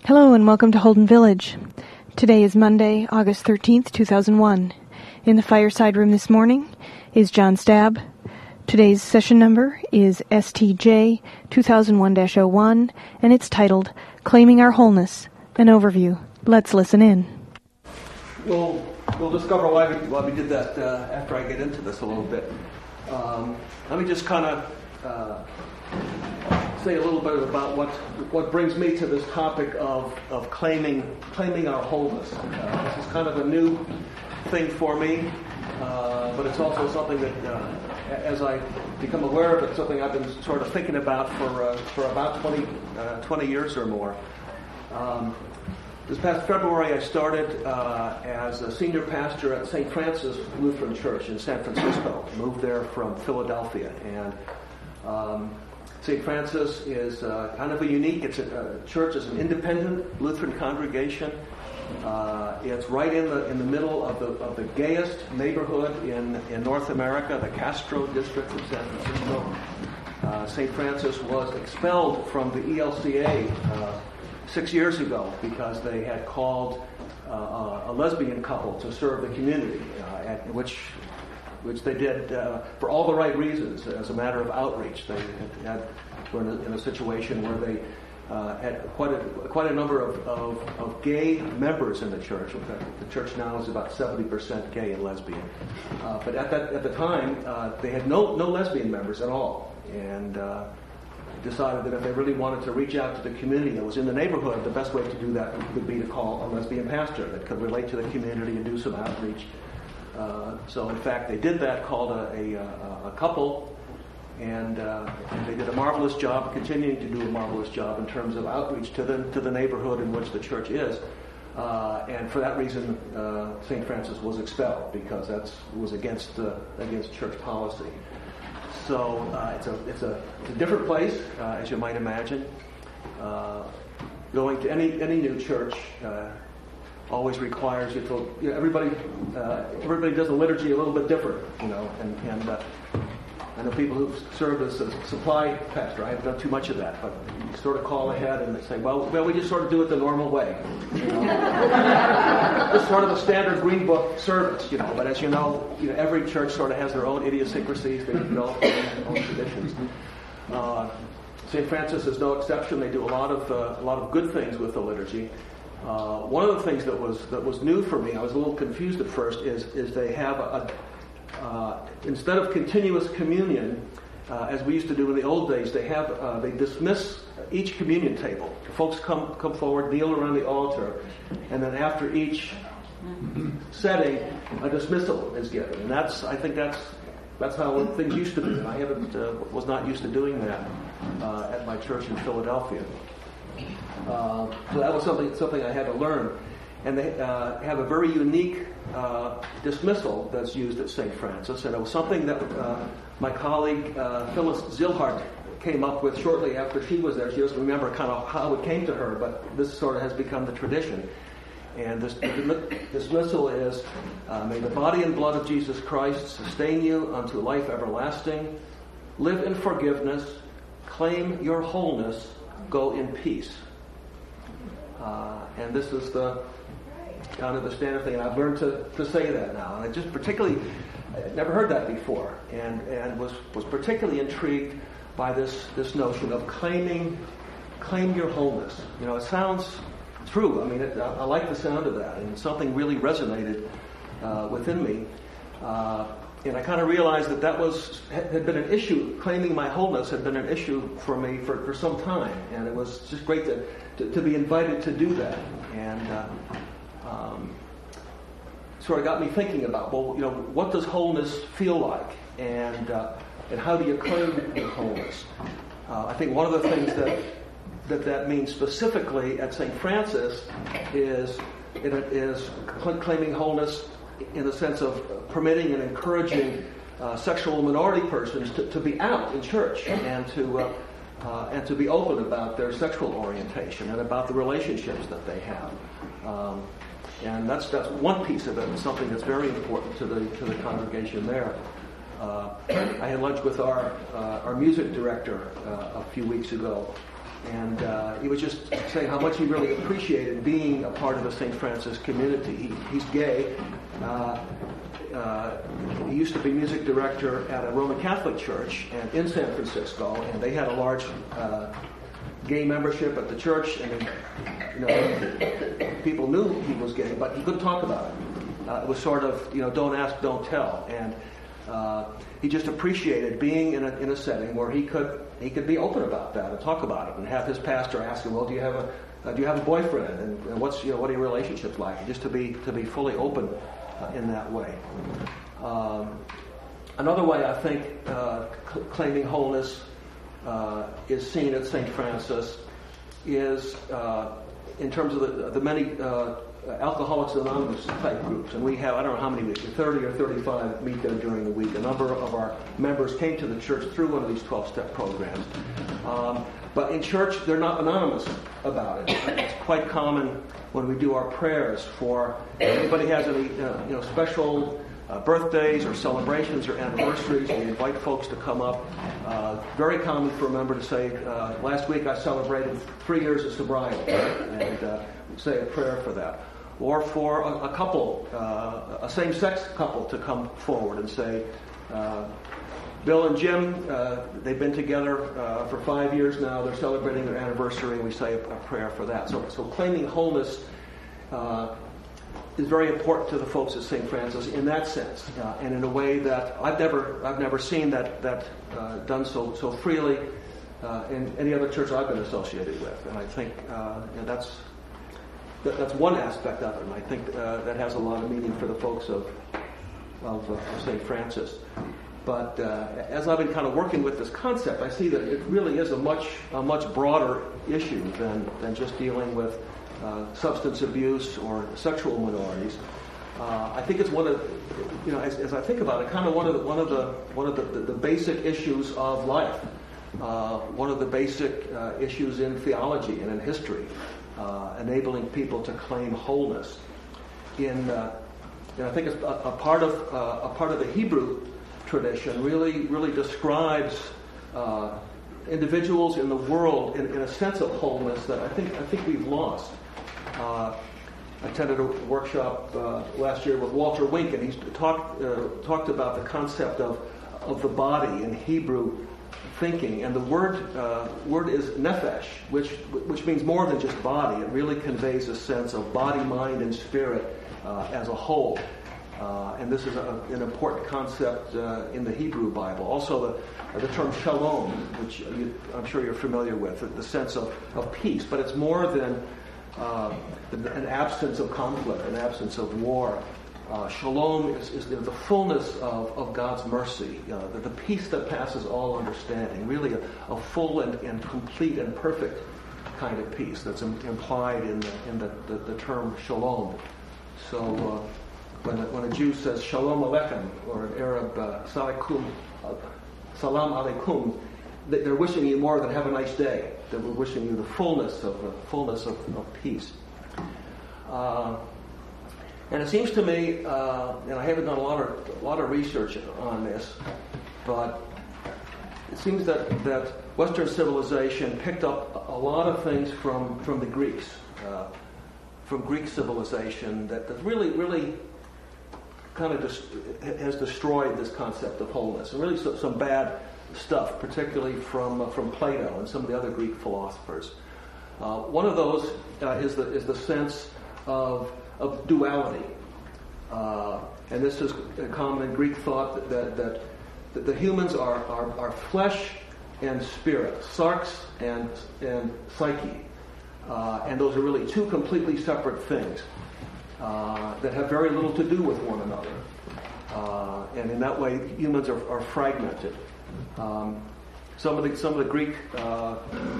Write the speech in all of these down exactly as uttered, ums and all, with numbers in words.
Hello and welcome to Holden Village. Today is Monday, August thirteenth, two thousand one. In the fireside room this morning is John Stabb. Today's session number is S T J two thousand one dash oh one, and it's titled Claiming Our Wholeness, an Overview. Let's listen in. We'll, we'll discover why we, why we did that uh, after I get into this a little bit. Um, let me just kind of uh, say a little bit about what what brings me to this topic of of claiming claiming our wholeness. Uh, this is kind of a new thing for me, uh, but it's also something that, uh, as I become aware of it, something I've been sort of thinking about for uh, for about twenty, uh, twenty years or more. Um, this past February, I started uh, as a senior pastor at Saint Francis Lutheran Church in San Francisco. Moved there from Philadelphia, and um, Saint Francis is uh, kind of a unique, it's a, uh, church is an independent Lutheran congregation. Uh, it's right in the in the middle of the of the gayest neighborhood in, in North America, the Castro district of San Francisco. Uh, Saint Francis was expelled from the E L C A uh, six years ago because they had called uh, a lesbian couple to serve the community, uh, at which which they did uh, for all the right reasons, as a matter of outreach. They had, had were in a, in a situation where they uh, had quite a quite a number of, of, of gay members in the church. In fact, the church now is about seventy percent gay and lesbian. Uh, but at that at the time, uh, they had no no lesbian members at all, and uh, decided that if they really wanted to reach out to the community that was in the neighborhood, the best way to do that would be to call a lesbian pastor that could relate to the community and do some outreach. Uh, so, in fact, they did that, called a, a, a couple, and uh, they did a marvelous job, continuing to do a marvelous job in terms of outreach to the to the neighborhood in which the church is. Uh, and for that reason, uh, Saint Francis was expelled because that was against uh, against church policy. So uh, it's a it's a it's a different place, uh, as you might imagine. Uh, going to any any new church Uh, always requires you to, you know, everybody uh, everybody does the liturgy a little bit different, you know, and, and uh, I know people who've served as a supply pastor. I haven't done too much of that, but you sort of call ahead and they say, well, well, we just sort of do it the normal way. You know? It's sort of a standard Green Book service, you know, but as you know, you know, every church sort of has their own idiosyncrasies, they develop their own traditions. Uh, Saint Francis is no exception. They do a lot of uh, a lot of good things with the liturgy. Uh, one of the things that was that was new for me, I was a little confused at first, is is they have a, a uh, instead of continuous communion, uh, as we used to do in the old days, they have uh, they dismiss each communion table. Folks come come forward, kneel around the altar, and then after each setting, a dismissal is given, and that's I think that's that's how things used to be. And I haven't uh, was not used to doing that uh, at my church in Philadelphia. Uh, so that was something something I had to learn. And they uh, have a very unique uh, dismissal that's used at Saint Francis. And it was something that uh, my colleague uh, Phyllis Zilhart came up with shortly after she was there. She doesn't remember kind of how it came to her, but this sort of has become the tradition. And this dismissal is, uh, may the body and blood of Jesus Christ sustain you unto life everlasting. Live in forgiveness. Claim your wholeness. Go in peace. Uh, and this is the kind of the standard thing. And I've learned to, to say that now. And I just particularly, I'd never heard that before. And, and was, was particularly intrigued by this, this notion of claiming, claim your wholeness. You know, it sounds true. I mean, it, I, I like the sound of that. And something really resonated uh, within me. Uh, And I kind of realized that that was had been an issue. Claiming my wholeness had been an issue for me for, for some time, and it was just great to to, to be invited to do that. And uh, um, sort of got me thinking about, well, you know, what does wholeness feel like, and uh, and how do you claim your wholeness? Uh, I think one of the things that that that means specifically at Saint Francis is it is claiming wholeness in the sense of permitting and encouraging uh, sexual minority persons to, to be out in church and to uh, uh, and to be open about their sexual orientation and about the relationships that they have. Um, and that's that's one piece of it, and something that's very important to the to the congregation there. Uh, I had lunch with our uh, our music director uh, a few weeks ago, And uh, he was just saying how much he really appreciated being a part of the Saint Francis community. He, he's gay. Uh, uh, he used to be music director at a Roman Catholic church and in San Francisco, and they had a large uh, gay membership at the church. And you know, people knew he was gay, but he couldn't talk about it. Uh, it was sort of, you know, don't ask, don't tell. And uh, he just appreciated being in a in a setting where he could he could be open about that and talk about it, and have his pastor ask him, well, do you have a uh, do you have a boyfriend, and, and what's you know what are your relationships like? And just to be to be fully open uh, in that way. Um, another way I think uh, cl- claiming wholeness uh, is seen at Saint Francis is uh, in terms of the, the many uh, Alcoholics Anonymous type groups, and we have, I don't know how many, thirty or thirty-five meet there during the week. A number of our members came to the church through one of these twelve-step programs. Um, but in church, they're not anonymous about it. It's quite common when we do our prayers for anybody has any uh, you know special uh, birthdays or celebrations or anniversaries. We invite folks to come up. Uh, very common for a member to say, uh, last week I celebrated three years of sobriety, and uh, say a prayer for that. Or for a, a couple, uh, a same-sex couple to come forward and say, uh, Bill and Jim, uh, they've been together uh, for five years now. They're celebrating their anniversary, and we say a, a prayer for that. So, so claiming wholeness uh, is very important to the folks at Saint Francis in that sense, uh, and in a way that I've never, I've never seen that that uh, done so so freely uh, in any other church I've been associated with. And I think uh, you know, that's. That's one aspect of it, and I think uh, that has a lot of meaning for the folks of of, uh, of Saint Francis. But uh, as I've been kind of working with this concept, I see that it really is a much a much broader issue than than just dealing with uh, substance abuse or sexual minorities. Uh, I think it's one of you know as, as I think about it, kind of one of the, one of the one of the, the, the basic issues of life, uh, one of the basic uh, issues in theology and in history. Uh, enabling people to claim wholeness. In, uh, and I think it's a, a part of uh, a part of the Hebrew tradition really really describes uh, individuals in the world in, in a sense of wholeness that I think I think we've lost. Uh, I attended a workshop uh, last year with Walter Wink, and he talked uh, talked about the concept of of the body in Hebrew thinking, and the word uh, word is nephesh, which which means more than just body. It really conveys a sense of body, mind, and spirit uh, as a whole. Uh, and this is a, an important concept uh, in the Hebrew Bible. Also, the the term shalom, which you, I'm sure you're familiar with, the sense of, of peace. But it's more than uh, an absence of conflict, an absence of war. Uh, shalom is, is the, the fullness of, of God's mercy, uh, the, the peace that passes all understanding, really a, a full and, and complete and perfect kind of peace that's im- implied in, the, in the, the, the term shalom. So uh, when, a, when a Jew says shalom aleichem, or an Arab uh, salakum, uh, salam alaikum, they're wishing you more than have a nice day. They're wishing you the fullness of the fullness of, of peace. Uh, And it seems to me, uh, and I haven't done a lot of a lot of research on this, but it seems that, that Western civilization picked up a lot of things from, from the Greeks, uh, from Greek civilization that, that really, really kind of dis- has destroyed this concept of wholeness, and really so, some bad stuff, particularly from uh, from Plato and some of the other Greek philosophers. Uh, one of those uh, is the is the sense of of duality. Uh, and this is common in Greek thought that, that, that, that the humans are, are, are flesh and spirit, sarx and, and psyche. Uh, and those are really two completely separate things uh, that have very little to do with one another. Uh, and in that way, humans are, are fragmented. Um, some of the some of the Greek uh,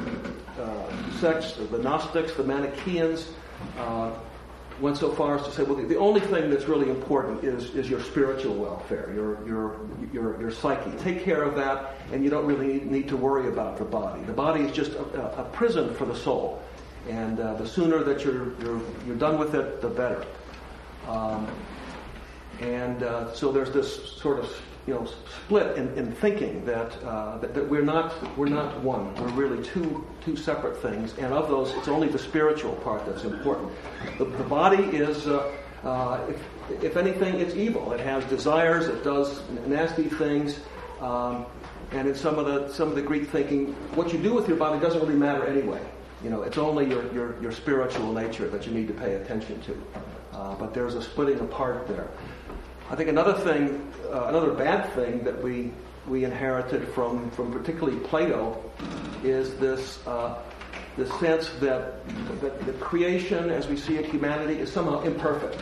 uh, sects, the Gnostics, the Manichaeans, uh, went so far as to say, well, the, the only thing that's really important is is your spiritual welfare, your your your your psyche. Take care of that, and you don't really need, need to worry about the body. The body is just a, a prison for the soul, and uh, the sooner that you're you're you're done with it, the better. Um, and uh, so there's this sort of you know, split in, in thinking that, uh, that that we're not we're not one. We're really two two separate things, and of those, it's only the spiritual part that's important. The, the body is, uh, uh, if, if anything, it's evil. It has desires. It does nasty things. Um, and in some of the some of the Greek thinking, what you do with your body doesn't really matter anyway. You know, it's only your your, your spiritual nature that you need to pay attention to. Uh, but there's a splitting apart there. I think another thing, uh, another bad thing that we we inherited from, from particularly Plato is this uh, this sense that, that the creation, as we see it, humanity, is somehow imperfect.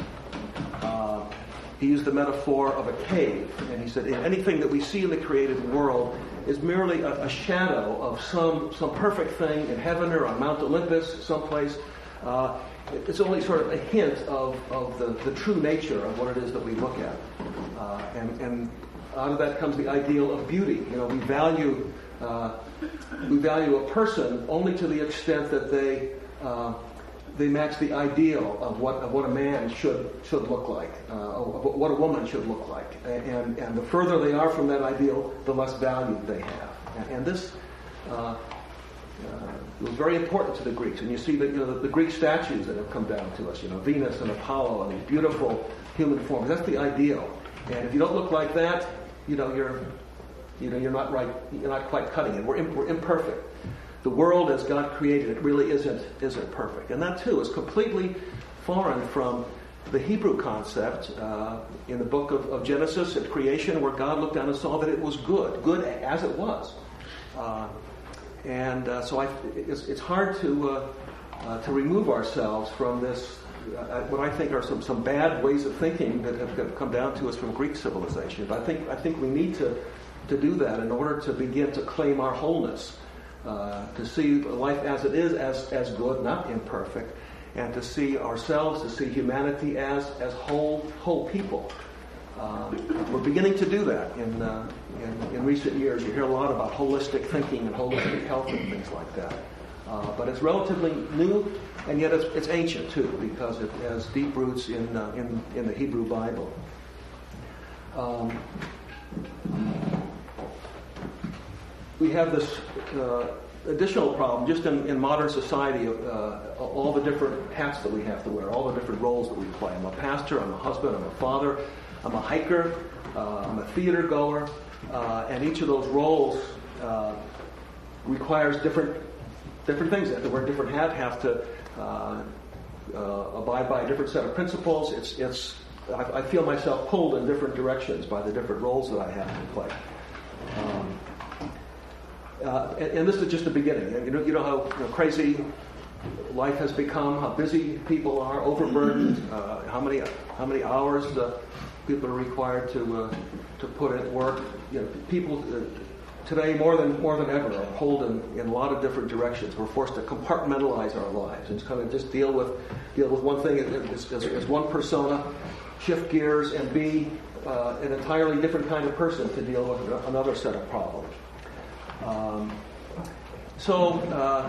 Uh, he used the metaphor of a cave, and he said anything that we see in the created world is merely a, a shadow of some some perfect thing in heaven or on Mount Olympus, someplace. Uh, It's only sort of a hint of, of the, the true nature of what it is that we look at. Uh, and, and out of that comes the ideal of beauty. You know, we value uh, we value a person only to the extent that they uh, they match the ideal of what of what a man should should look like, uh, of what a woman should look like. And and the further they are from that ideal, the less value they have. And, and this. Uh, Uh, it was very important to the Greeks, and you see the, you know, the, the Greek statues that have come down to us. You know, Venus and Apollo and these beautiful human forms. That's the ideal. And if you don't look like that, you know, you're, you know, you're not right. You're not quite cutting it. We're, imp- we're imperfect. The world as God created it really isn't isn't perfect, and that too is completely foreign from the Hebrew concept uh, in the book of, of Genesis at creation, where God looked down and saw that it was good, good as it was. Uh, And uh, so I, it's, it's hard to uh, uh, to remove ourselves from this, uh, what I think are some, some bad ways of thinking that have, have come down to us from Greek civilization. But I think I think we need to to do that in order to begin to claim our wholeness, uh, to see life as it is, as as good, not imperfect, and to see ourselves, to see humanity as as whole whole people. Uh, we're beginning to do that in, uh, in in recent years. You hear a lot about holistic thinking and holistic health and things like that. Uh, but it's relatively new, and yet it's, it's ancient too, because it has deep roots in uh, in, in the Hebrew Bible. Um, we have this uh, additional problem just in, in modern society of uh, all the different hats that we have to wear, all the different roles that we play. I'm a pastor, I'm a husband, I'm a father. I'm a hiker, uh, I'm a theater goer, uh, and each of those roles uh, requires different different things. They have to wear a different hat, have to uh, uh, abide by a different set of principles. It's it's. I, I feel myself pulled in different directions by the different roles that I have to play. Um, uh, and, and this is just the beginning. You know, you know how you know, crazy life has become, how busy people are, overburdened, uh, how many how many hours the people are required to uh, to put in work. You know, people uh, today more than more than ever are pulled in, in a lot of different directions. We're forced to compartmentalize our lives and kind of just deal with deal with one thing as, as, as one persona, shift gears, and be uh, an entirely different kind of person to deal with another set of problems. Um, so. Uh,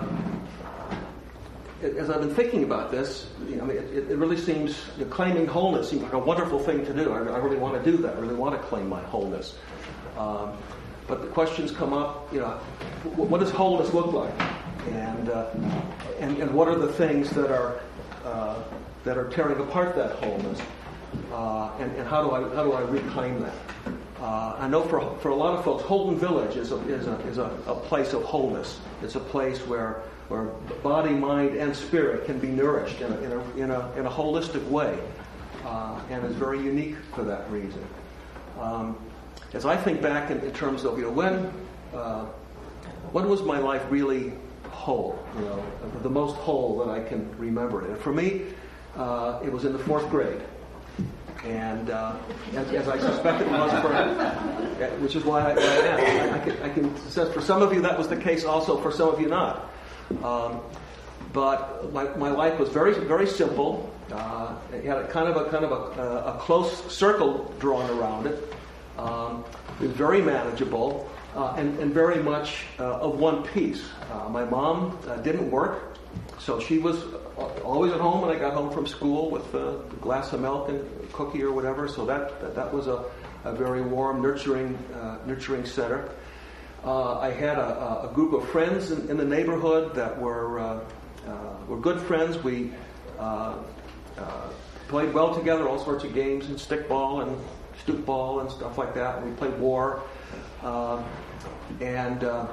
As I've been thinking about this, you know, I mean, it, it really seems, you know, claiming wholeness seems like a wonderful thing to do. I, I really want to do that. I really want to claim my wholeness. Um, but the questions come up, you know, what, what does wholeness look like? And, uh, and and what are the things that are uh, that are tearing apart that wholeness? Uh, and, and how do I how do I reclaim that? Uh, I know for for a lot of folks, Holden Village is a is a is a, a place of wholeness. It's a place where where body, mind, and spirit can be nourished in a in a in a, in a holistic way, uh, and is very unique for that reason. Um, as I think back in, in terms of you know when uh, when was my life really whole? You know, the most whole that I can remember. And for me, uh, it was in the fourth grade. And uh, as, as I suspect it was for, which is why I, why I asked. I, I, can, I can sense for some of you that was the case also, for some of you not. Um, but my, my life was very, very simple. Uh, it had a kind of a kind of a, a close circle drawn around it. Um, it was very manageable uh, and, and very much uh, of one piece. Uh, my mom uh, didn't work, so she was always at home when I got home from school with a glass of milk and a cookie or whatever. So that that, that was a, a very warm, nurturing, uh, nurturing center. Uh, I had a, a group of friends in, in the neighborhood that were uh, uh, were good friends. We uh, uh, played well together, all sorts of games, and stickball and stoop ball and stuff like that. We played war, uh, and uh,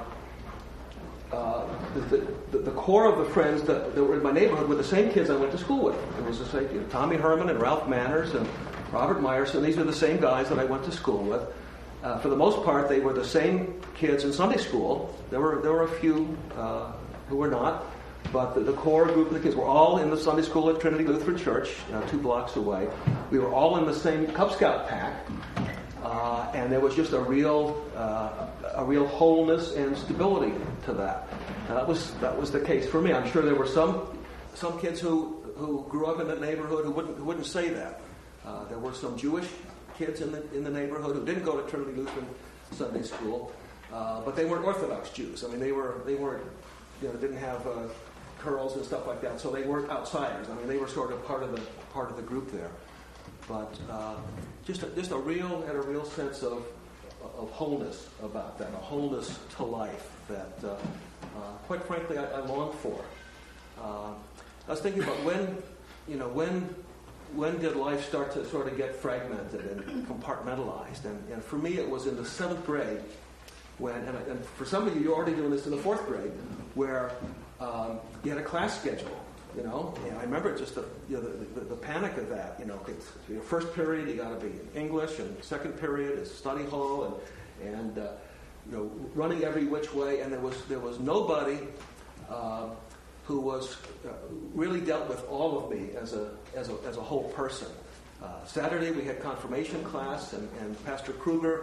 uh, the, the, the core of the friends that, that were in my neighborhood were the same kids I went to school with. It was the same, you know, Tommy Herman and Ralph Manners and Robert Meyerson. These were the same guys that I went to school with. Uh, for the most part, they were the same kids in Sunday school. There were there were a few uh, who were not, but the, the core group of the kids were all in the Sunday school at Trinity Lutheran Church, uh, two blocks away. We were all in the same Cub Scout pack, uh, and there was just a real uh, a real wholeness and stability to that. And that was that was the case for me. I'm sure there were some some kids who, who grew up in that neighborhood who wouldn't who wouldn't say that. Uh, there were some Jewish kids in the in the neighborhood who didn't go to Trinity Lutheran Sunday School, uh, but they weren't Orthodox Jews. I mean, they were they weren't you know didn't have uh, curls and stuff like that, so they weren't outsiders. I mean, they were sort of part of the part of the group there. But uh, just a, just a real had a real sense of of wholeness about that, a wholeness to life that, uh, uh, quite frankly, I, I longed for. Uh, I was thinking about when you know when. When did life start to sort of get fragmented and compartmentalized? And, and for me, it was in the seventh grade when, and, I, and for some of you, you're already doing this in the fourth grade, where um, you had a class schedule. You know, and I remember just the, you know, the, the, the panic of that. You know, it's, your first period you got to be in English, and second period is study hall, and and uh, you know, running every which way. And there was there was nobody. Uh, who was uh, really dealt with all of me as a as a as a whole person. Uh, Saturday we had confirmation class, and, and Pastor Kruger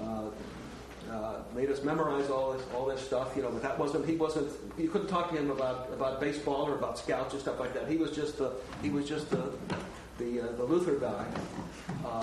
uh, uh, made us memorize all this all this stuff. You know, but that wasn't he wasn't you couldn't talk to him about, about baseball or about scouts or stuff like that. He was just the he was just the the uh, the Luther guy. Uh,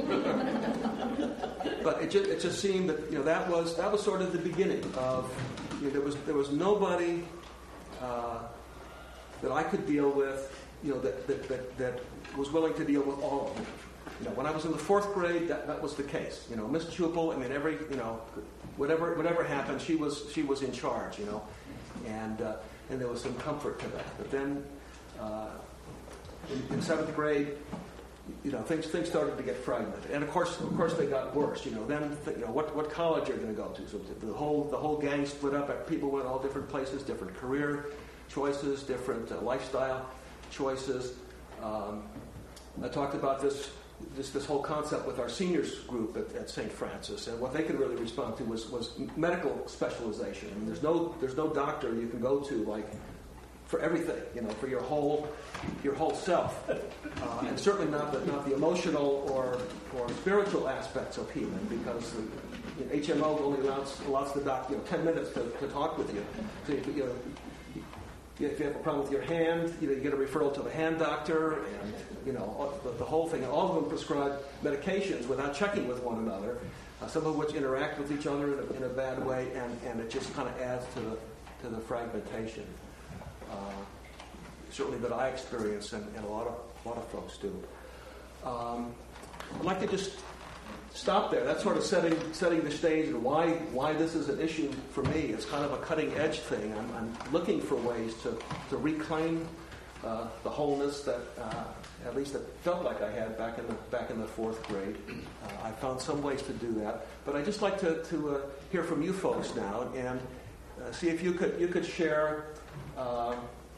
but it just it just seemed that you know that was that was sort of the beginning of you know, there was there was nobody. Uh, that I could deal with, you know, that, that, that, that was willing to deal with all of them. You know, when I was in the fourth grade, that, that was the case. You know, Miss Chupel, I mean, every, you know, whatever whatever happened, she was she was in charge, you know, and uh, and there was some comfort to that. But then, uh, in, in seventh grade, you know, things things started to get fragmented, and of course, of course, they got worse. You know, then you know what what college are you going to go to? So the whole the whole gang split up. People went all different places, different career choices, different uh, lifestyle choices. Um, I talked about this this this whole concept with our seniors group at, at Saint Francis, and what they could really respond to was was medical specialization. I mean, there's no there's no doctor you can go to like. For everything, you know, for your whole, your whole self, uh, and certainly not the not the emotional or or spiritual aspects of healing, because the you know, H M O only allows allows the doc, you know, ten minutes to, to talk with you. So if you know, if you have a problem with your hand, you know, you get a referral to the hand doctor, and you know, the, the whole thing. And all of them prescribe medications without checking with one another, uh, some of which interact with each other in a, in a bad way, and, and it just kind of adds to the to the fragmentation. Uh, certainly that I experience, and, and a lot of a lot of folks do. Um, I'd like to just stop there. That's sort of setting setting the stage and why why this is an issue for me. It's kind of a cutting edge thing. I'm, I'm looking for ways to to reclaim uh, the wholeness that uh, at least it felt like I had back in the back in the fourth grade. Uh, I found some ways to do that, but I'd just like to to uh, hear from you folks now and uh, see if you could you could share. Uh,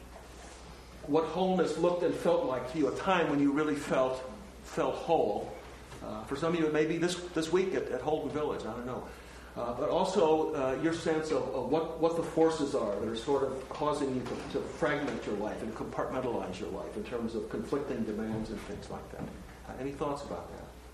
what wholeness looked and felt like to you, a time when you really felt felt whole. Uh, for some of you, it may be this this week at, at Holden Village, I don't know. Uh, but also uh, your sense of, of what, what the forces are that are sort of causing you to, to fragment your life and compartmentalize your life in terms of conflicting demands and things like that. Uh, any thoughts about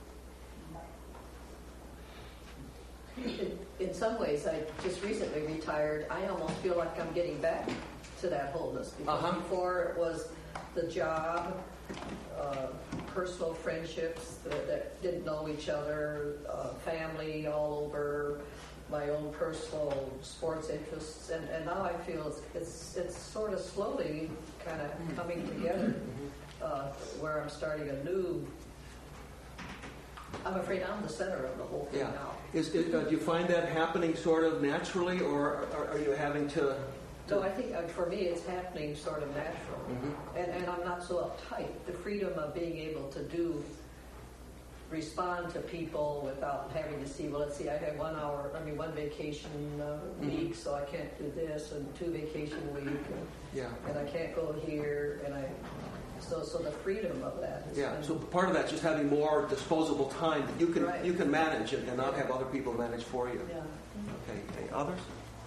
that? In, in some ways, I just recently retired. I almost feel like I'm getting back to that wholeness. Because uh-huh. before it was the job, uh, personal friendships that, that didn't know each other, uh, family all over, my own personal sports interests, and, and now I feel it's, it's it's sort of slowly kind of coming together, uh, where I'm starting a new I'm afraid I'm the center of the whole thing Yeah. now. Is, is, uh, do you find that happening sort of naturally, or are, are you having to? So I think uh, for me it's happening sort of natural. Mm-hmm. And, and I'm not so uptight. The freedom of being able to do, respond to people without having to see, well, let's see, I have one hour, I mean, one vacation uh, week, so I can't do this, and two vacation week, and, Yeah. and I can't go here, and I, so so the freedom of that. Is Yeah. been- So part of that's just having more disposable time that you can Right. you can manage it and not have other people manage for you. Yeah. Okay. Okay. Others?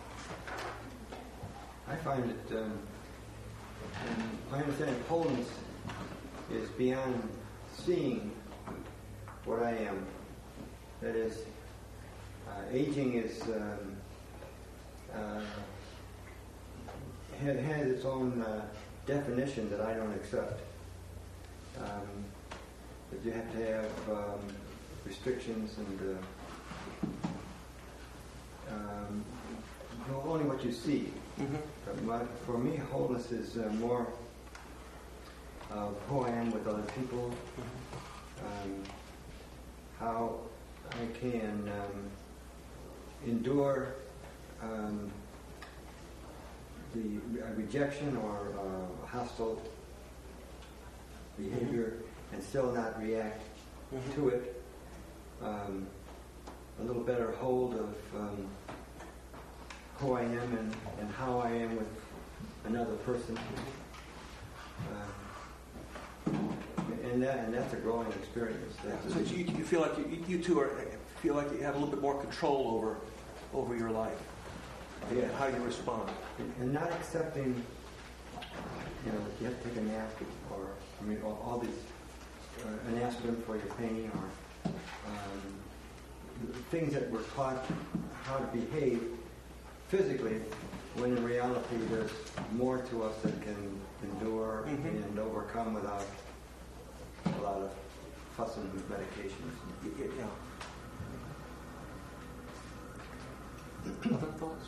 I find that um, my understanding of wholeness is beyond seeing what I am. That is, uh, aging is um, uh, has, has its own uh, definition that I don't accept. Um, that you have to have um, restrictions and uh, um, only what you see. Mm-hmm. But my, for me, wholeness is uh, more of who I am with other people, um, how I can um, endure um, the re- rejection or uh, hostile behavior and still not react Mhm. to it. Um, a little better hold of um, who I am and, and how I am with another person. Uh, and that and that's a growing experience. That's So you, you feel like you, you two are feel like you have a little bit more control over over your life, Yeah. and how you respond. and not accepting, you know, that you have to take a nap or I mean all, all these uh, an aspirin for your pain or um, things that we're taught how to behave physically, when in reality there's more to us that can endure Mhm. and overcome without a lot of fussing with medications. Y- y- Yeah. Other thoughts?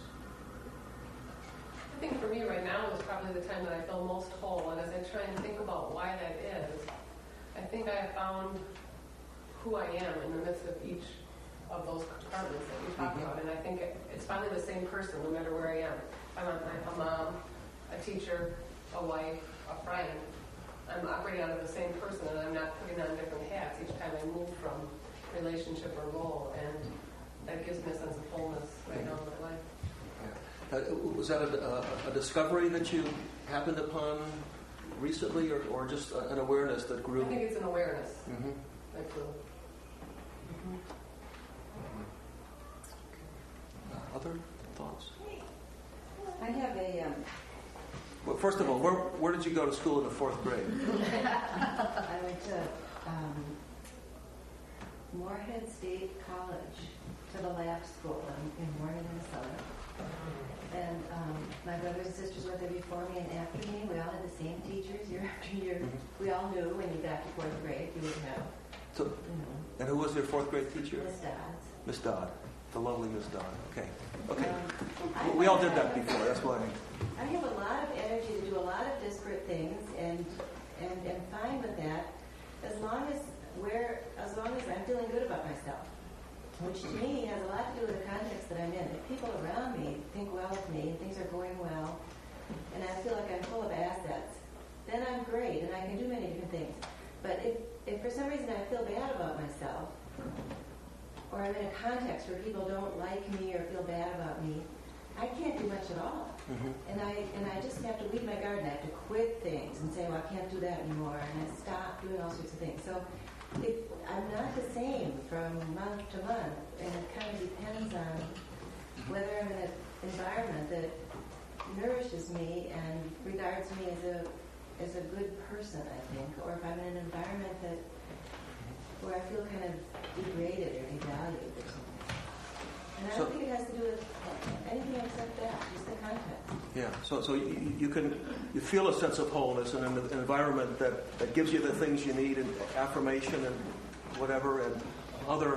I think for me right now is probably the time that I feel most whole, and as I try and think about why that is, I think I have found who I am in the midst of each of those compartments that you talk Mhm. about, and I think it, it's finally the same person no matter where I am. I'm a, a mom, a teacher, a wife, a friend. I'm operating out of the same person, and I'm not putting on different hats each time I move from relationship or role, and that gives me a sense of wholeness right now in my life. Uh, was that a, a, a discovery that you happened upon recently, or, or just an awareness that grew? I think it's an awareness Mm-hmm. that grew. Uh, other thoughts? I have a, um, Well, first of all, where, where did you go to school in the fourth grade? I went to um, Moorhead State College, to the lab school in, in Warren, Minnesota. And um, my brothers and sisters went there before me and after me. We all had the same teachers year after year. Mhm. We all knew when you got to fourth grade, you would know, So, you know, and who was your fourth grade teacher? Miss Dodds. Miss Dodd, the lovely Miss Dodd. Okay, okay. Um, I We all find did that before. That's why. I have a lot of energy to do a lot of disparate things, and and am fine with that, as long as we're as long as I'm feeling good about myself, which to me has a lot to do with the context that I'm in. If people around me think well of me and things are going well, and I feel like I'm full of assets, then I'm great and I can do many different things. But if if for some reason I feel bad about myself, or I'm in a context where people don't like me or feel bad about me, I can't do much at all. Mm-hmm. And I and I just have to weed my garden. I have to quit things and say, well, I can't do that anymore, and I stop doing all sorts of things. So if I'm not the same from month to month, and it kind of depends on whether I'm in an environment that nourishes me and regards me as a as a good person, I think, or if I'm in an environment that where I feel kind of degraded or devalued or something. And I So- don't think it has to do with anything except that, just the context. Yeah. So, so you, you can you feel a sense of wholeness in an, an environment that, that gives you the things you need, and affirmation and whatever, and other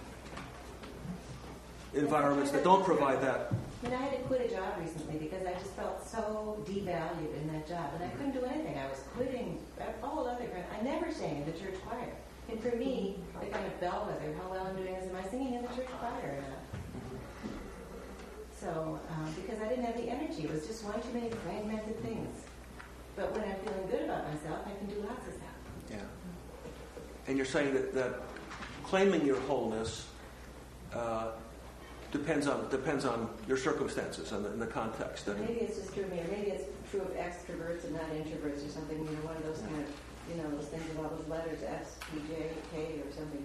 environments that don't provide that. I mean, I had to quit a job recently because I just felt so devalued in that job, and I couldn't do anything. I was quitting all other. I never sang in the church choir. And for me, the kind of bellwether, how well I'm doing is, am I singing in the church choir or not? So, um, because I didn't have the energy, it was just one too many fragmented things. But when I'm feeling good about myself, I can do lots of stuff. Yeah. And you're saying that, that claiming your wholeness uh, depends on depends on your circumstances and the, and the context. And maybe it's just true of me, or maybe it's true of extroverts and not introverts or something, you know, one of those kind of, you know, those things with all those letters, S, P, J, K, or something.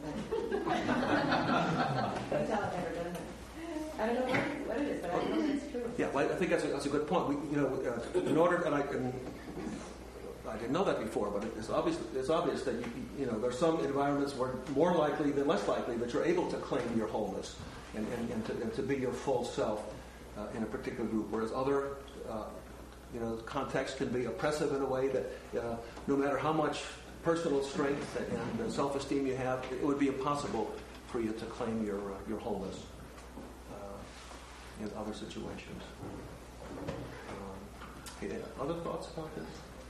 That's how I've never done that. I don't know what it, what it is, but I know it's true. Yeah, well, I think that's a, that's a good point. We, you know, uh, in order, and I, and I didn't know that before, but it's obvious. It's obvious that you, you know, there's some environments where more likely than less likely that you're able to claim your wholeness and, and, and, to, and to be your full self uh, in a particular group, whereas other, uh, you know, contexts can be oppressive in a way that uh, no matter how much personal strength and, and self-esteem you have, it would be impossible for you to claim your uh, your wholeness in other situations. Um, okay, other thoughts about this?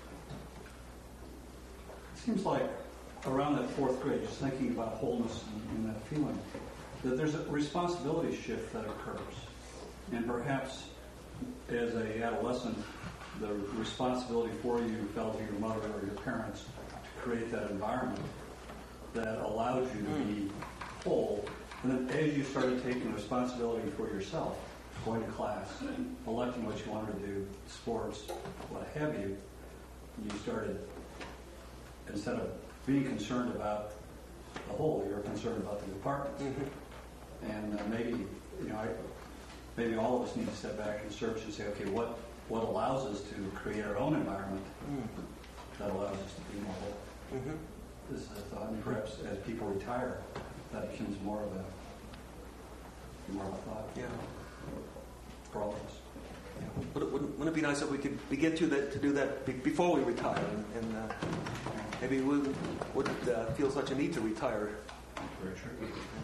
It seems like around that fourth grade, just thinking about wholeness and, and that feeling, that there's a responsibility shift that occurs. And perhaps as a adolescent, the responsibility for you fell to your mother or your parents to create that environment that allowed you to be whole. And then as you started taking responsibility for yourself, going to class, electing what you wanted to do, sports, what have you, you started, instead of being concerned about the whole, you're concerned about the compartments. Mm-hmm. And uh, maybe, you know, I, maybe all of us need to step back and search and say, okay, what, what allows us to create our own environment mm-hmm. that allows us to be more whole? Mm-hmm. This is a thought, and perhaps as people retire, that becomes more of a, more of a thought. Yeah. For all of us. Yeah. Wouldn't, wouldn't, wouldn't it be nice if we could begin to that to do that be, before we retire, and, and uh, maybe we wouldn't uh, feel such a need to retire. Very true.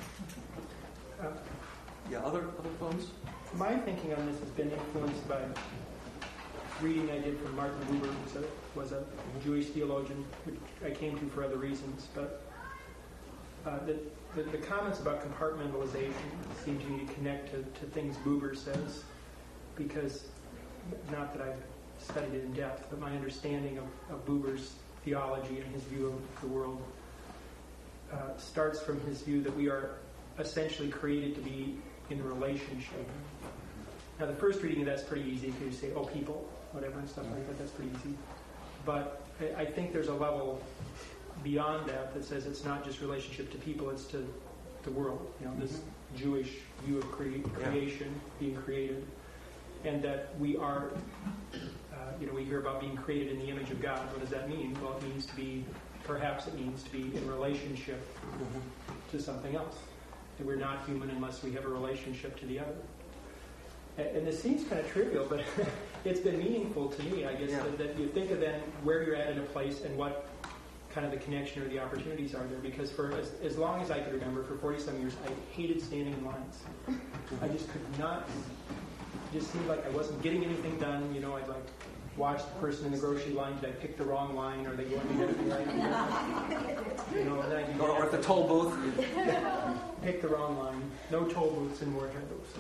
Uh, yeah. Other other thoughts? My thinking on this has been influenced by reading I did from Martin Buber, who was a Jewish theologian, which I came to for other reasons, but uh, the, the the comments about compartmentalization seem to me to connect to, to things Buber says. Because, not that I've studied it in depth, but my understanding of, of Buber's theology and his view of the world uh, starts from his view that we are essentially created to be in relationship. Now, the first reading of that's pretty easy, because you say, oh, people, whatever, and stuff like that, that's pretty easy. But I, I think there's a level beyond that that says it's not just relationship to people, it's to the world. You know, this mm-hmm. Jewish view of cre- creation, yeah. being created. And that we are, uh, you know, we hear about being created in the image of God. What does that mean? Well, it means to be, perhaps it means to be in relationship mm-hmm. to something else. That we're not human unless we have a relationship to the other. And, and this seems kind of trivial, but it's been meaningful to me, I guess, yeah. that, that you think of then where you're at in a place and what kind of the connection or the opportunities are there. Because for as, as long as I could remember, for forty-some years, I hated standing in lines. I just could not... It just seemed like I wasn't getting anything done. You know, I'd like watch the person in the grocery line. Did I pick the wrong line? Or are they going to get it right? You know, and then I'd or at the toll booth. Pick the wrong line. No toll booths in Moorhead.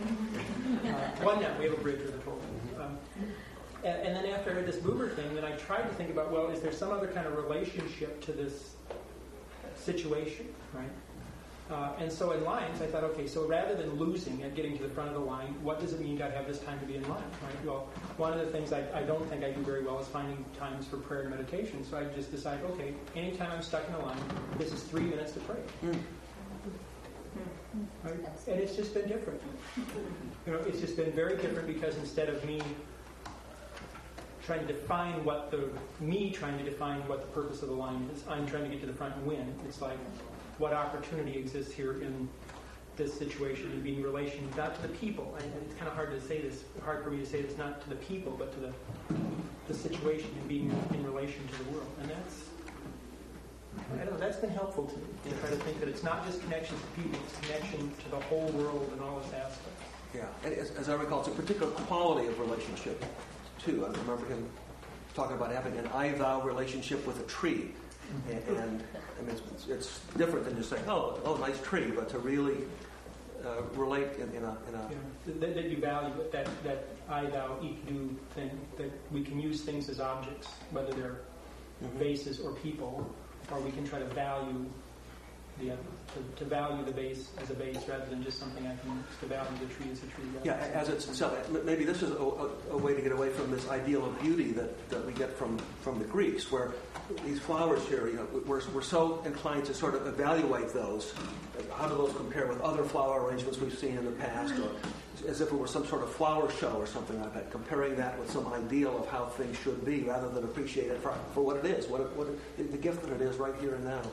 Uh, one now, we have a bridge with a toll booth. Um, and, and then after I heard this Buber thing, then I tried to think about, well, is there some other kind of relationship to this situation, right? Uh, and so in lines, I thought, okay, so rather than losing and getting to the front of the line, what does it mean to have this time to be in line? Right? Well, one of the things I, I don't think I do very well is finding times for prayer and meditation. So I just decided, okay, anytime I'm stuck in a line, this is three minutes to pray. Mm. Right? And it's just been different. You know, it's just been very different because instead of me trying to define what the me trying to define what the purpose of the line is, I'm trying to get to the front and win. It's like, what opportunity exists here in this situation and being in relation not to the people. And it's kind of hard to say this, hard for me to say this, not to the people, but to the the situation and being in relation to the world. And that's, I don't know, that's been helpful to me. To try to think that it's not just connection to people, it's connection to the whole world and all its aspects. Yeah, and as, as I recall, it's a particular quality of relationship, too. I remember him talking about having an I-thou relationship with a tree. And, and I mean, it's, it's different than just saying, oh, oh, nice tree, but to really uh, relate in, in a... In a Yeah. That, that you value it, that, that I, thou, each do thing, that we can use things as objects, whether they're Mhm. vases or people, or we can try to value the other, to, to value the vase as a vase rather than just something I can, to value the tree as a tree. Yeah, as it's itself. Maybe this is a, a, a way to get away from this ideal of beauty that, that we get from, from the Greeks, where these flowers here, you know, we're, we're so inclined to sort of evaluate those. How do those compare with other flower arrangements we've seen in the past, or as if it were some sort of flower show or something like that, comparing that with some ideal of how things should be, rather than appreciate it for, for what it is, what, it, what it, the gift that it is right here and now.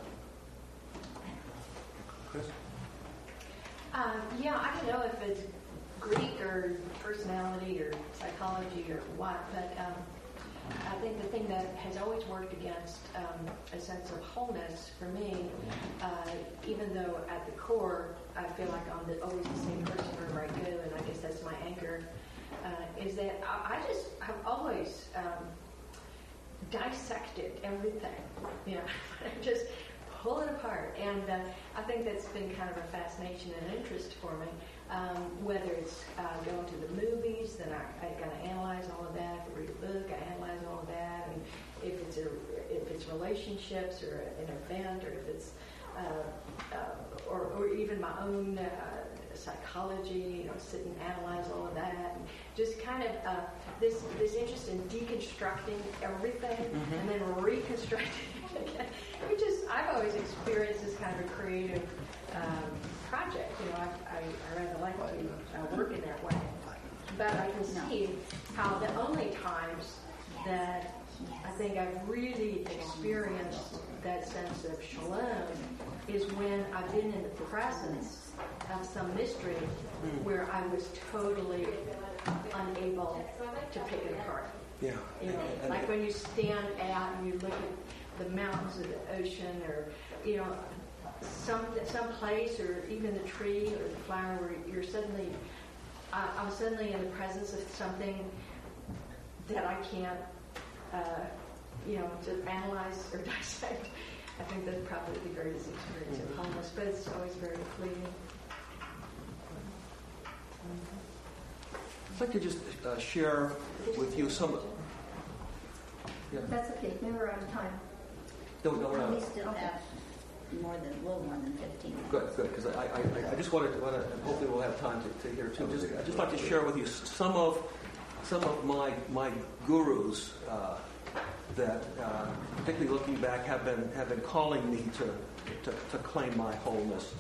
Chris? Um, yeah, I don't know if it's Greek or personality or psychology or what, but um, I think the thing that has always worked against um, a sense of wholeness for me, uh, even though at the core I feel like I'm the, always the same person wherever I go, and I guess that's my anchor, uh, is that I, I just have always um, dissected everything, you know, just pull it apart, and uh, I think that's been kind of a fascination and interest for me. Um, whether it's uh, going to the movies, then I, I kind of analyze all of that. If I read a book, I analyze all of that. And if it's a, if it's relationships or an event, or if it's uh, uh, or, or even my own uh, psychology, you know, sit and analyze all of that, and just kind of uh, this this interest in deconstructing everything mm-hmm. and then reconstructing it again. Which is, I've always experienced this kind of a creative um, project. You know, I, I, I rather like to uh, work in that way. But I can see how the only times that I think I've really experienced that sense of shalom is when I've been in the presence of some mystery where I was totally unable to pick it apart. Yeah. You know, like when you stand out and you look at the mountains or the ocean, or you know, some some place, or even the tree or the flower, where you're suddenly, uh, I'm suddenly in the presence of something that I can't, uh, you know, to analyze or dissect. I think that's probably the greatest experience of wholeness, but it's always very fleeting. I'd like to just uh, share with you some. Yeah. That's okay. We were out of time. No, no, we're We not. still have more than, a little more than fifteen minutes. Good, good, because I, I, I just wanted to, want to, and hopefully we'll have time to, to hear too. Just, I'd just like to share with you some of some of my my gurus uh, that, uh, particularly looking back, have been have been calling me to to, to claim my wholeness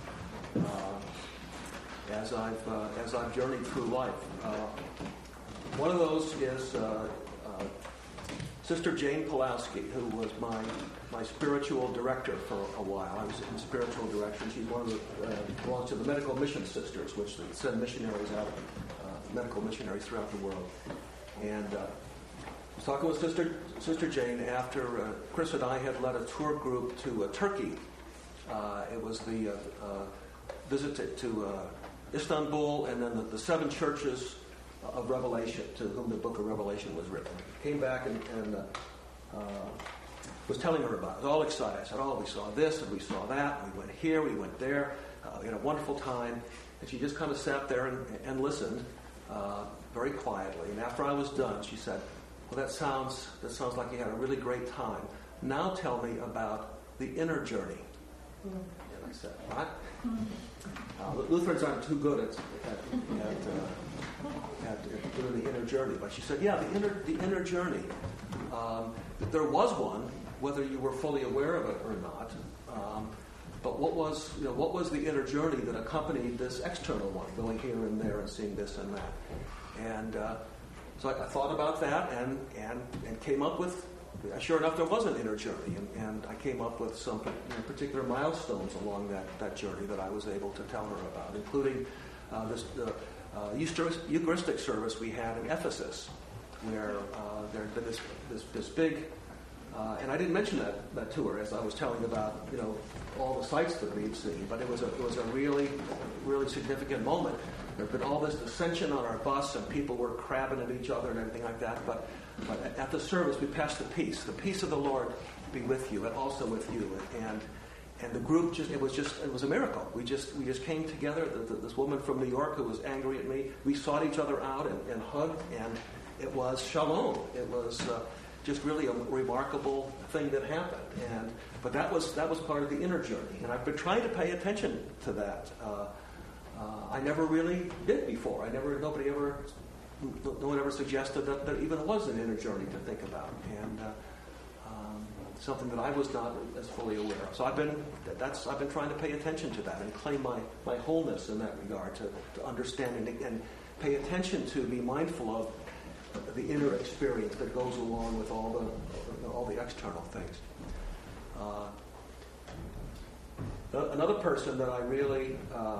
uh, as I've uh, as I've journeyed through life. Uh, one of those is uh, uh, Sister Jane Pulowski, who was my my spiritual director for a while. I was in spiritual direction. She's one of the uh, belongs to the Medical Mission Sisters, which send missionaries out, uh, medical missionaries throughout the world. And uh, I was talking with Sister Sister Jane after uh, Chris and I had led a tour group to uh, Turkey. Uh, it was the uh, uh, visit to, to uh, Istanbul, and then the, the seven churches of Revelation, to whom the book of Revelation was written. Came back and, and uh, uh, was telling her about it. I was all excited. I said, oh, we saw this and we saw that. We went here, we went there. Uh, we had a wonderful time. And she just kind of sat there and, and listened uh, very quietly. And after I was done, she said, well, that sounds that sounds like you had a really great time. Now tell me about the inner journey. Mm. And I said, what? Mm. Uh, Lutherans aren't too good at, at, at uh, at doing the inner journey, but she said, "Yeah, the inner the inner journey. Um, there was one, whether you were fully aware of it or not. Um, but what was you know what was the inner journey that accompanied this external one, going here and there and seeing this and that? And uh, so I, I thought about that and and and came up with. Sure enough, there was an inner journey, and, and I came up with some you know, particular milestones along that, that journey that I was able to tell her about, including uh, this. Uh, Uh, Eucharistic service we had in Ephesus, where uh, there had been this this, this big, uh, and I didn't mention that, that to her as I was telling about you know all the sites that we'd seen, but it was a it was a really really significant moment There'd been all this dissension on our bus, and people were crabbing at each other and everything like that. But, but at the service, we passed the peace. The peace of the Lord be with you, and also with you. And and the group just—it was just—it was a miracle. We just we just came together. The, the, this woman from New York who was angry at me, we sought each other out and, and hugged, and it was shalom. It was uh, just really a remarkable thing that happened. And but that was that was part of the inner journey, and I've been trying to pay attention to that. Uh, uh, I never really did before. I never, nobody ever, no one ever suggested that there even was an inner journey to think about, and uh, um, something that I was not as fully aware of. So I've been that's I've been trying to pay attention to that and claim my, my wholeness in that regard, to, to understand and, and pay attention to, be mindful of the inner experience that goes along with all the all the external things. Uh, another person that I really uh,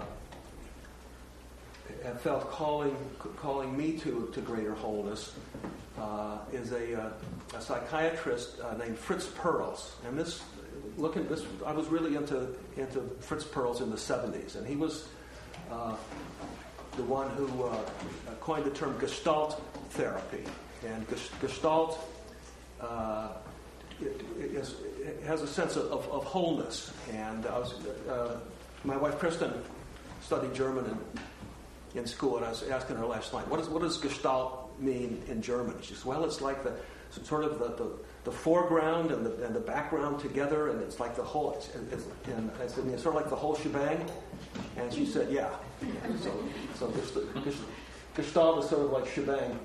have felt calling calling me to to greater wholeness uh, is a, uh, a psychiatrist uh, named Fritz Perls. And this, looking this, I was really into into Fritz Perls in the seventies, and he was uh, the one who uh, coined the term Gestalt therapy. And Gestalt uh, it, it, is, it has a sense of, of, of wholeness. And I was, uh, my wife Kristen studied German in, in school, and I was asking her last night, what, is, what does Gestalt mean in German? She says, well, it's like the sort of the, the, the foreground and the, and the background together, and it's like the whole, it's, it's, and I said, it's sort of like the whole shebang. And she said, yeah. So, so Gestalt is sort of like shebang.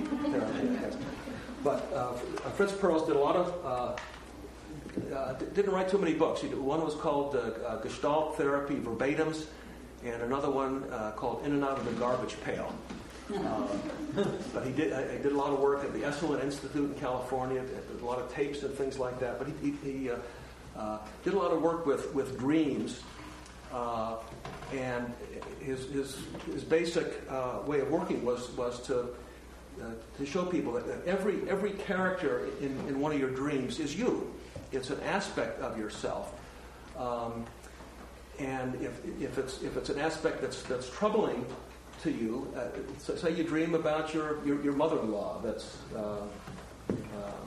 But uh, Fritz Perls did a lot of, uh, uh, didn't write too many books. He did, one was called uh, uh, Gestalt Therapy Verbatims, and another one uh, called In and Out of the Garbage Pail. Uh, but he did, I, I did a lot of work at the Esalen Institute in California, a lot of tapes and things like that. But he, he, he uh, uh, did a lot of work with, with dreams. Uh, and his, his, his basic uh, way of working was, was to Uh, to show people that, that every every character in, in one of your dreams is you. It's an aspect of yourself, um, and if if it's if it's an aspect that's that's troubling to you, uh, so, say you dream about your your, your mother-in-law that's uh, uh,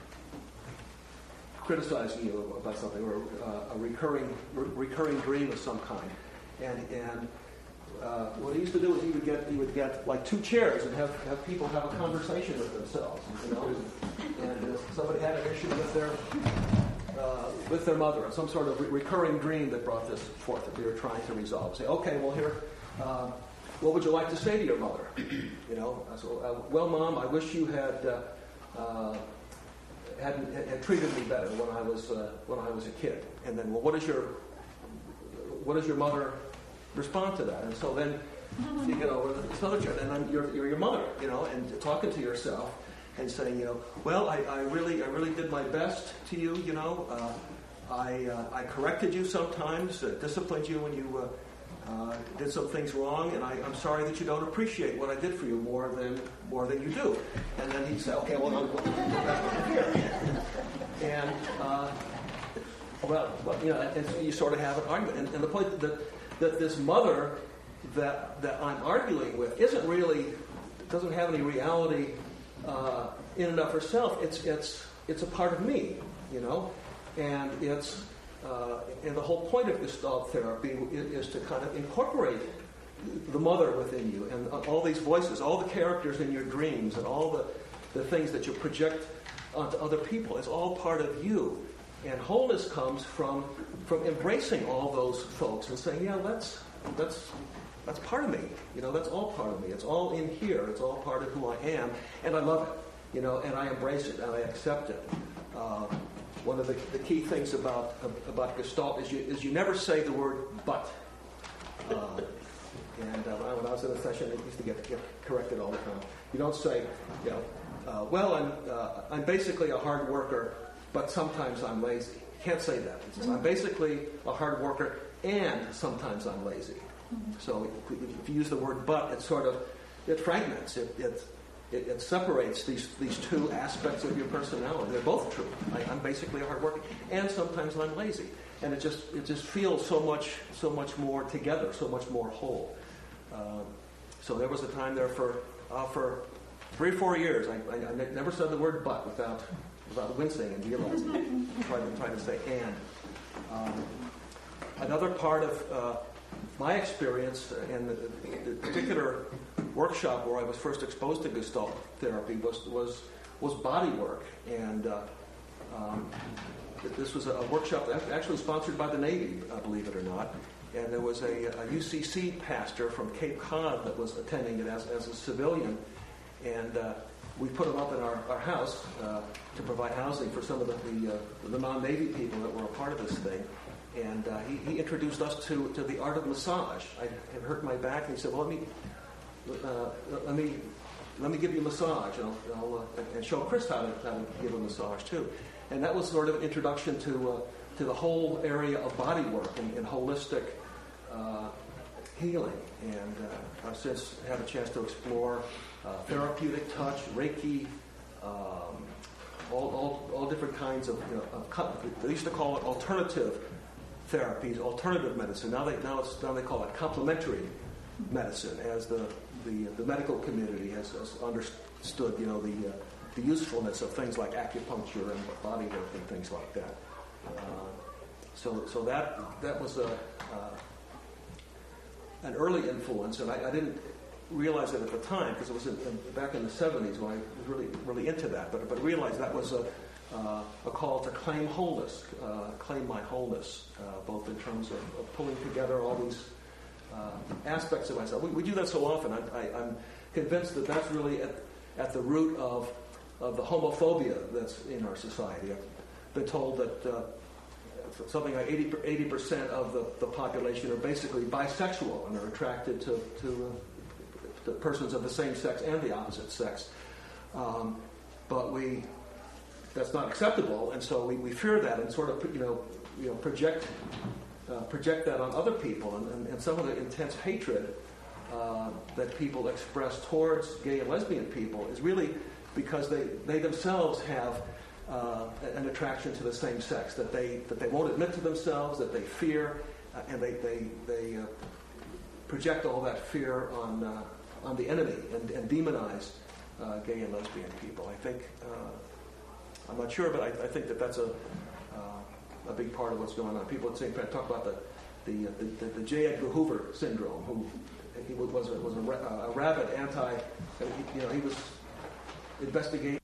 criticizing you about something, or uh, a recurring re- recurring dream of some kind, and and. Uh, what he used to do is he would get he would get like two chairs and have, have people have a conversation with themselves, you know. And uh, somebody had an issue with their uh, with their mother, some sort of re- recurring dream that brought this forth that they were trying to resolve. Say, okay, well here, uh, what would you like to say to your mother? You know, so, uh, well, Mom, I wish you had uh, uh, had, had treated me better when I was uh, when I was a kid. And then, well, what is your what is your mother respond to that? And so then you get over this other journey, and then you're, you're your mother, you know, and talking to yourself and saying, you know, well, I, I really, I really did my best to you, you know. Uh, I, uh, I corrected you sometimes, uh, disciplined you when you uh, uh, did some things wrong, and I, I'm sorry that you don't appreciate what I did for you more than more than you do. And then he'd say, okay, well, I'm going here. And uh, well, well, you know, and so you sort of have an argument, and, and the point that. that this mother that that I'm arguing with isn't really, doesn't have any reality uh, in and of herself. It's it's it's a part of me, you know, and it's uh, and the whole point of Gestalt therapy is, is to kind of incorporate the mother within you, and all these voices, all the characters in your dreams, and all the the things that you project onto other people. It's all part of you. And wholeness comes from from embracing all those folks and saying, yeah, that's that's that's part of me. You know, that's all part of me. It's all in here. It's all part of who I am, and I love it. You know, and I embrace it and I accept it. Uh, one of the, the key things about about Gestalt is you is you never say the word but. Uh, and uh, when I was in a session, it used to get, get corrected all the time. You don't say, you know, uh, well, I'm uh, I'm basically a hard worker, but sometimes I'm lazy. You can't say that. It says, I'm basically a hard worker, and sometimes I'm lazy. Mm-hmm. So if you use the word but, it sort of, it fragments. It it, it, it separates these, these two aspects of your personality. They're both true. I, I'm basically a hard worker, and sometimes I'm lazy. And it just it just feels so much so much more together, so much more whole. Uh, So there was a time there for uh, for three or four years. I, I, I never said the word "but" without without wincing and realizing. trying to try to say "and." Um, another part of uh, my experience in the, the particular workshop where I was first exposed to Gestalt therapy was was was body work, and uh, um, this was a workshop actually sponsored by the Navy, uh, believe it or not. And there was a, a U C C pastor from Cape Cod that was attending it as, as a civilian, and uh, we put him up in our, our house uh, to provide housing for some of the the, uh, the non-Navy people that were a part of this thing. And uh, he, he introduced us to, to the art of massage. I had hurt my back, and he said, "Well, let me uh, let me let me give you a massage, and, I'll, I'll, uh, and show Chris how to, how to give a massage too." And that was sort of an introduction to uh, to the whole area of body work and, and holistic uh, healing. And uh, I've since had a chance to explore uh, therapeutic touch, Reiki, um, all, all all different kinds of, you know, of, they used to call it alternative therapies, alternative medicine. Now they now it's now they call it complementary medicine, as the the, the medical community has, has understood, you know, the uh, the usefulness of things like acupuncture and body work and things like that. Uh, so so that that was a uh, an early influence, and I, I didn't realize it at the time because it was in, in, back in the seventies when I was really really into that. But but realized that was a Uh, a call to claim wholeness, uh, claim my wholeness, uh, both in terms of, of pulling together all these uh, aspects of myself. We, we do that so often. I, I, I'm convinced that that's really at, at the root of, of the homophobia that's in our society. I've been told that uh, something like eighty percent of the, the population are basically bisexual and are attracted to, to, uh, to persons of the same sex and the opposite sex. Um, but we... That's not acceptable, and so we, we fear that and sort of, you know, you know, project uh, project that on other people, and, and, and some of the intense hatred uh, that people express towards gay and lesbian people is really because they, they themselves have uh, an attraction to the same sex that they that they won't admit to themselves, that they fear, uh, and they they they uh, project all that fear on uh, on the enemy and, and demonize uh, gay and lesbian people. I think. Uh, I'm not sure, but I, I think that that's a uh, a big part of what's going on. People at Saint Pat talk about the the, the, the, the J. Edgar Hoover syndrome, who he was a, was a, a rabid anti, you know, he was investigating.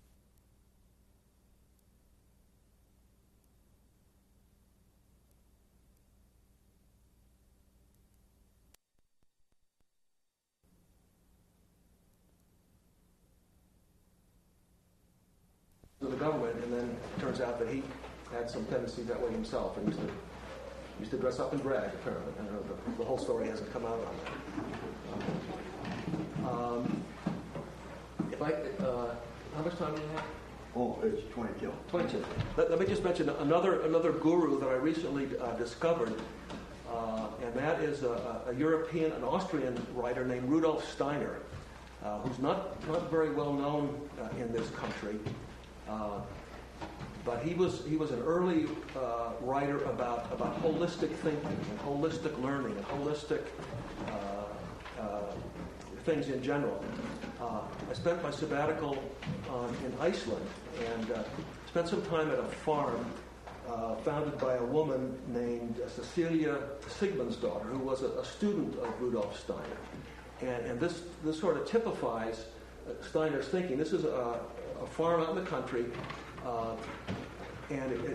The government, and then it turns out that he had some tendencies that way himself, and used to used to dress up in drag. Apparently, I don't know, the, the whole story hasn't come out on that. Um, if I, uh, how much time do you have? Oh, it's twenty-two. twenty-two. Let, let me just mention another another guru that I recently uh, discovered, uh, and that is a, a European, an Austrian writer named Rudolf Steiner, uh, who's not not very well known uh, in this country. Uh, but he was he was an early uh, writer about, about holistic thinking and holistic learning and holistic uh, uh, things in general. Uh, I spent my sabbatical um, in Iceland and uh, spent some time at a farm uh, founded by a woman named Cecilia Sigmundsdottir, who was a, a student of Rudolf Steiner. And, and this, this sort of typifies Steiner's thinking. This is a a farm out in the country, uh, and it, it,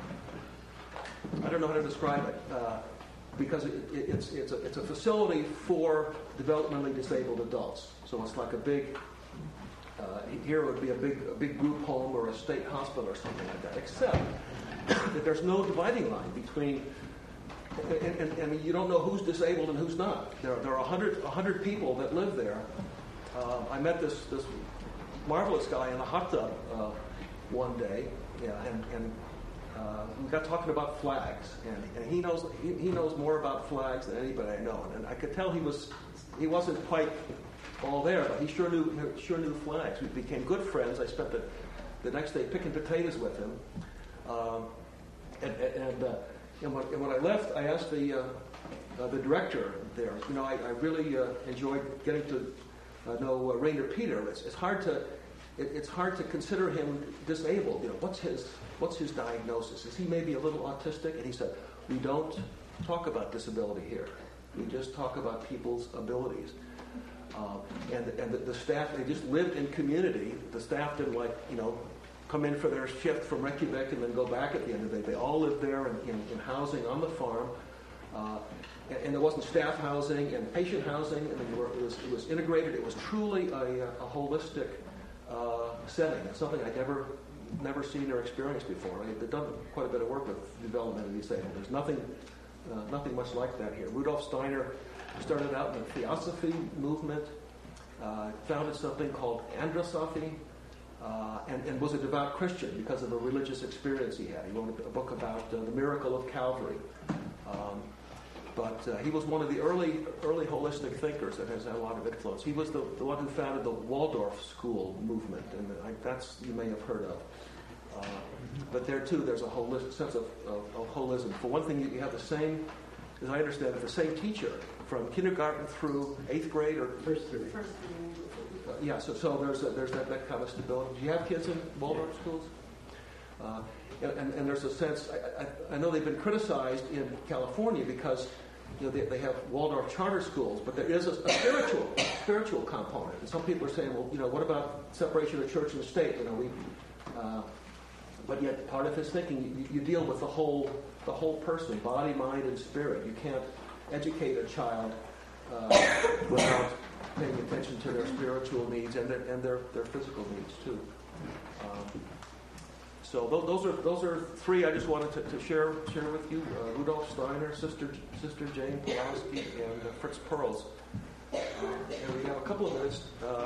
I don't know how to describe it, uh, because it, it, it's, it's, a, it's a facility for developmentally disabled adults. So it's like a big, uh, here it would be a big, a big group home or a state hospital or something like that, except that there's no dividing line between, and, and, and you don't know who's disabled and who's not. There, there are a hundred, a hundred people that live there. Uh, I met this, this marvelous guy in a hot tub uh, one day, yeah, and, and uh, we got talking about flags, and, and he knows he, he knows more about flags than anybody I know, and I could tell he was he wasn't quite all there, but he sure knew sure knew flags. We became good friends. I spent the the next day picking potatoes with him, um, and and, uh, and, when, and when I left, I asked the uh, uh, the director there. You know, I, I really uh, enjoyed getting to uh, know uh, Rainer Peter. It's, it's hard to it, it's hard to consider him disabled. You know, what's his what's his diagnosis? Is he maybe a little autistic? And he said, we don't talk about disability here. We just talk about people's abilities. Uh, and and the, the staff, they just lived in community. The staff didn't like, you know, come in for their shift from Reykjavik and then go back at the end of the day. They all lived there in, in, in housing on the farm. Uh, and, and there wasn't staff housing and patient housing. And they were, it, was, it was integrated. It was truly a, a holistic uh, setting. It's something I'd never, never seen or experienced before. I, they've done quite a bit of work with development of disabled. There's nothing, uh, nothing much like that here. Rudolf Steiner started out in the Theosophy movement, uh, founded something called Androsophy, uh, and, and was a devout Christian because of a religious experience he had. He wrote a book about uh, the miracle of Calvary. Um, but uh, he was one of the early early holistic thinkers that has had a lot of influence. He was the, the one who founded the Waldorf school movement, and I, that's you may have heard of. Uh, but there too, there's a holistic sense of, of, of holism. For one thing, you have the same, as I understand it, the same teacher from kindergarten through eighth grade or First grade. First, uh, yeah. So, so there's a, there's that, that kind of stability. Do you have kids in Waldorf schools? Uh, and, and there's a sense. I, I, I know they've been criticized in California because you know they, they have Waldorf charter schools, but there is a, a spiritual spiritual component. And some people are saying, well, you know, what about separation of church and state? You know, we. Uh, but yet, part of his thinking, you, you deal with the whole the whole person, body, mind, and spirit. You can't educate a child uh, without paying attention to their spiritual needs and their and their, their physical needs too. Um, so those, those are those are three I just wanted to, to share share with you: uh, Rudolf Steiner, Sister Sister Jane Pulaski, and uh, Fritz Perls. Uh, and we have a couple of minutes. Uh,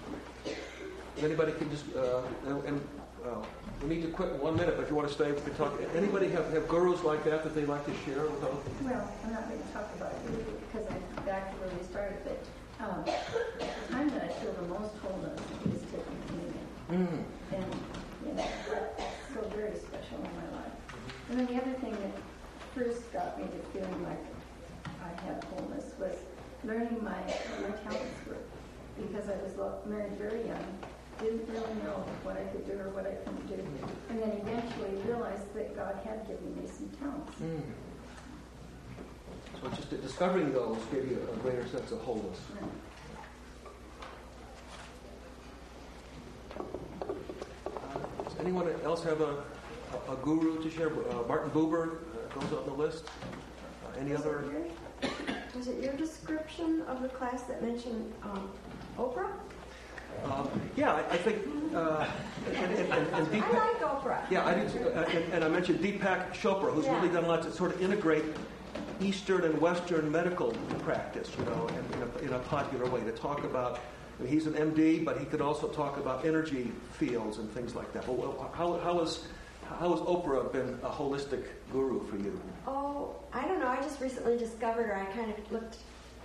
if anybody can just uh, and. and uh, we need to quit in one minute, but if you want to stay, we can talk. Anybody have, have gurus like that that they like to share with us? Well, I'm not going to talk about it because I'm back to where we started, but um, the time that I feel the most wholeness is taking communion. Mm. And, you know, that's so very special in my life. And then the other thing that first got me to feeling like I had wholeness was learning my, my talents were. Because I was married very young, didn't really know what I could do or what I couldn't do. And then eventually realized that God had given me some talents. Mm. So just discovering those gave you a greater sense of wholeness. Right. Uh, does anyone else have a, a, a guru to share? Uh, Martin Buber uh, goes on the list. Uh, any was other? It your, was it your description of the class that mentioned um, Oprah? Um, yeah, I, I think. Uh, and, and, and, and Deepak, I like Oprah. Yeah, I do too. Uh, and, and I mentioned Deepak Chopra, who's Yeah. really done a lot to sort of integrate Eastern and Western medical practice, you know, in, in, a, in a popular way to talk about. I mean, he's an M D, but he could also talk about energy fields and things like that. Well, how how has how has Oprah been a holistic guru for you? Oh, I don't know. I just recently discovered her. I kind of looked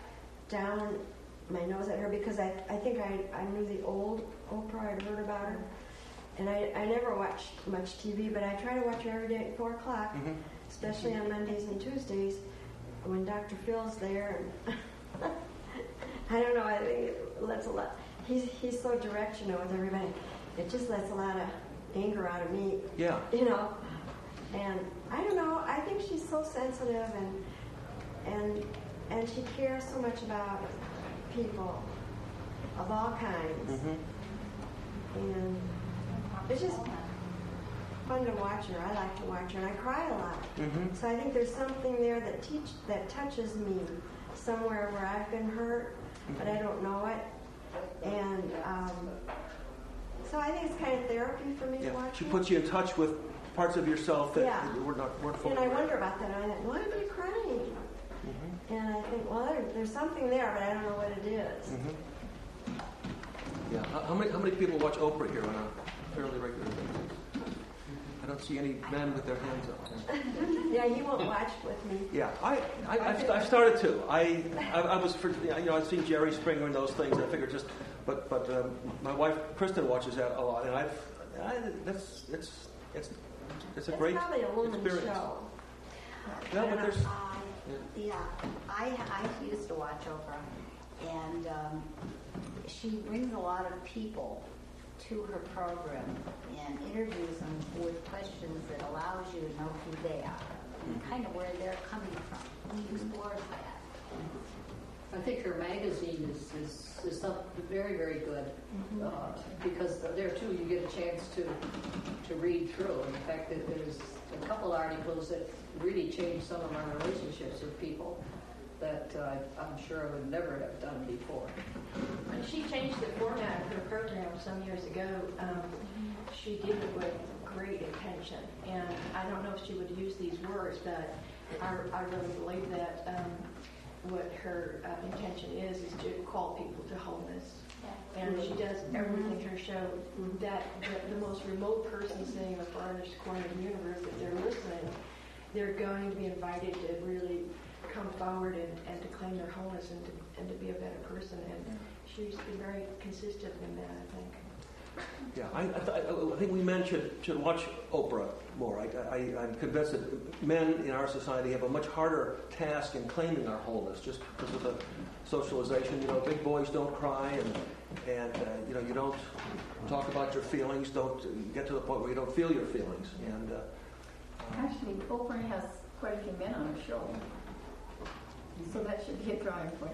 down my nose at her because I, I think I, I knew the old Oprah. I'd heard about her. And I, I never watched much T V, but I try to watch her every day at four o'clock, mm-hmm. especially on Mondays and Tuesdays when Doctor Phil's there. And I don't know, I think it lets a lot. He's, he's so direct, you know, with everybody. It just lets a lot of anger out of me. Yeah. You know. And I don't know, I think she's so sensitive and and and she cares so much about people of all kinds. Mm-hmm. And it's just fun to watch her. I like to watch her, and I cry a lot. Mm-hmm. So I think there's something there that teach that touches me somewhere where I've been hurt, but I don't know it. And um, so I think it's kind of therapy for me Yeah. to watch. She it. puts you in touch with parts of yourself that Yeah. you were not weren't fully And I aware. wonder about that. I think, why am I crying? Mm-hmm. And I think, well, there, there's something there, but I don't know what it is. Mm-hmm. Yeah. How, how many how many people watch Oprah here on a fairly regular basis? I don't see any men with their hands up. Yeah, you won't watch with me. Yeah, I I, I've, I've started to. I, I I was for, you know I've seen Jerry Springer and those things. I figured just, but but um, my wife Kristen watches that a lot, and I've I, that's it's it's it's a It's great probably a woman's experience. show. No, but there's Yeah, I, I used to watch Oprah, and um, she brings a lot of people to her program and interviews them with questions that allows you to know who they are and kind of where they're coming from. She explores that. I think her magazine is, is, is something very, very good Mm-hmm. uh, because there too you get a chance to to read through. In fact, there- there's a couple articles that really changed some of my relationships with people that uh, I'm sure I would never have done before. When she changed the format of her program some years ago, um, she did it with great intention. And I don't know if she would use these words, but I, I really believe that um, what her uh, intention is is to call people to wholeness. And she does everything in her show that the, the most remote person sitting in the farthest corner of the universe, if they're listening, they're going to be invited to really come forward and, and to claim their wholeness and to, and to be a better person. And she's been very consistent in that, I think. Yeah, I, I, th- I think we men should, should watch Oprah more. I, I, I'm convinced that men in our society have a much harder task in claiming our wholeness just because of the socialization. You know, big boys don't cry, and and uh, you know, you don't talk about your feelings. Don't you get to the point where you don't feel your feelings. And uh, Actually, Oprah has quite a few men on her show, so that should be a drawing point.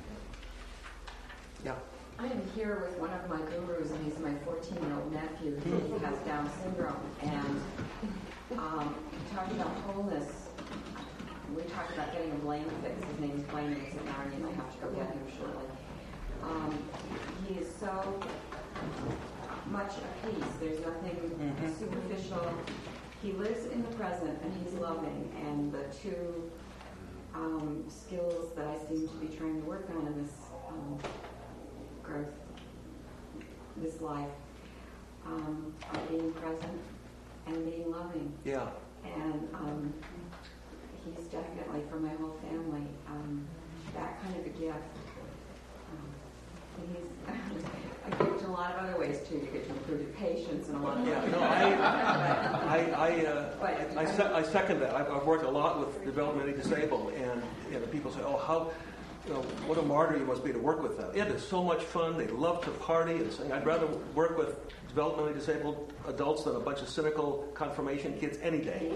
yeah. I'm here with one of my gurus, and he's my fourteen-year-old nephew who has Down syndrome. And um, talking about wholeness, we talked about getting a Blaine fix. His name is Blaine, and he's in Narnia, and I have to go get him shortly. Um, he is so much at peace. There's nothing mm-hmm. superficial. He lives in the present, and he's loving. And the two um, skills that I seem to be trying to work on in this um, growth, this life, um, are being present and being loving. Yeah. And um, he's definitely, for my whole family, um, that kind of a gift. Um, and he's a gift in a lot of other ways too. You get to improve your patience and a lot of Yeah, other no, I, I, I, uh, But- I, I, se- I second that. I've, I've worked a lot with developmentally disabled, and you know, people say, "Oh, how, you know, what a martyr you must be to work with them." It is so much fun. They love to party and sing. I'd rather work with developmentally disabled adults than a bunch of cynical confirmation kids any day.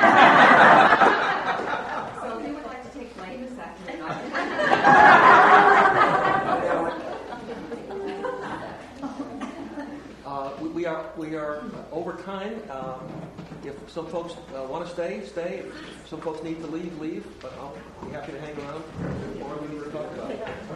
So he would like to take Blaine this afternoon. Uh, we, we are we are uh, over time. Um, if some folks uh, want to stay, stay. If some folks need to leave, leave. But I'll be happy to hang around. Or we need to talk about it.